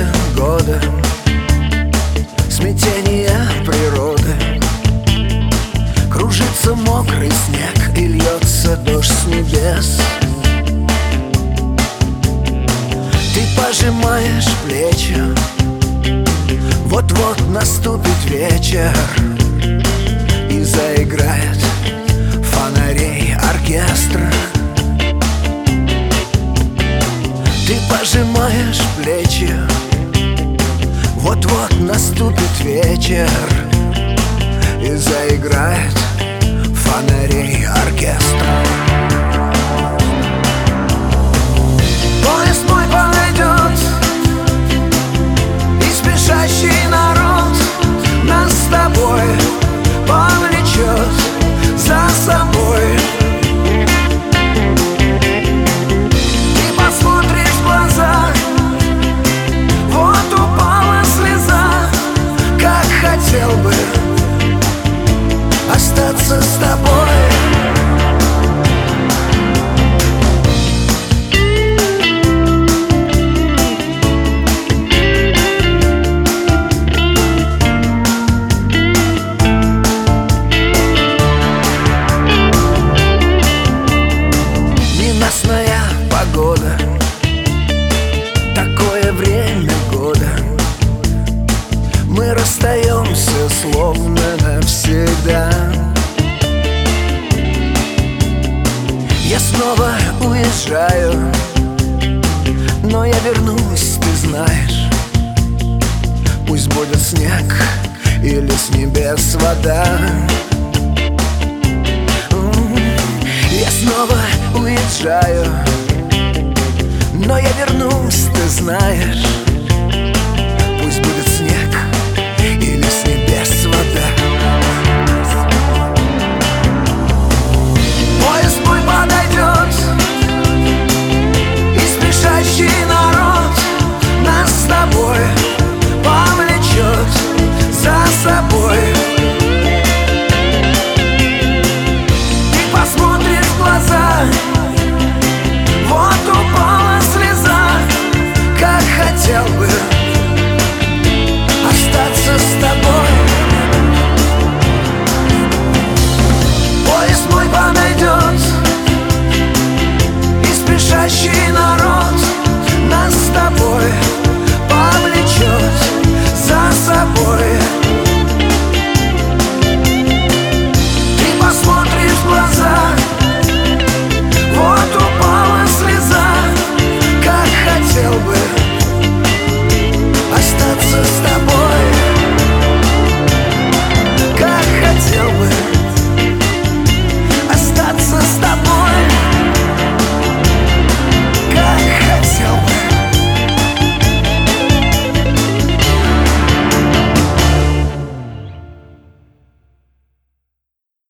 года, смятение природы. Кружится мокрый снег и льется дождь с небес. Ты пожимаешь плечи, вот-вот наступит вечер, и заиграет фонарей оркестр. Ты пожимаешь плечи, вот-вот наступит вечер, и заиграет фонарей оркестр. Поезд мой подойдет, и спешащий народ нас с тобой повлечет за собой. Ты посмотришь в глаза, вот упала слеза, как хотел бы остаться с тобой. Ненастная погода, такое время года, мы расстаемся словно навсегда. Я снова уезжаю, но я вернусь, ты знаешь. Пусть будет снег или с небес вода. Я снова уезжаю, но я вернусь, ты знаешь. Пусть будет снег или с небес вода.